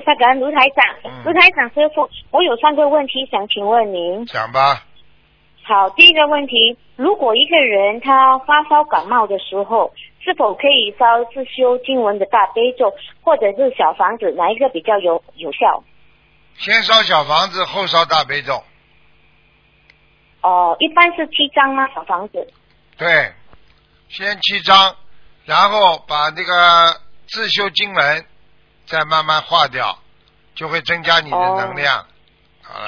萨，感恩卢台长。卢台长师傅，我有3个问题想请问您。 讲吧。 好，第一个问题，如果一个人他发烧感冒的时候，是否可以烧自修经文的大悲咒，或者是小房子，哪一个比较有效？ 先烧小房子，后烧大悲咒。 哦，一般是7张吗？小房子？ 对，先7张，然后把那个自修经文再慢慢化掉，就会增加你的能量。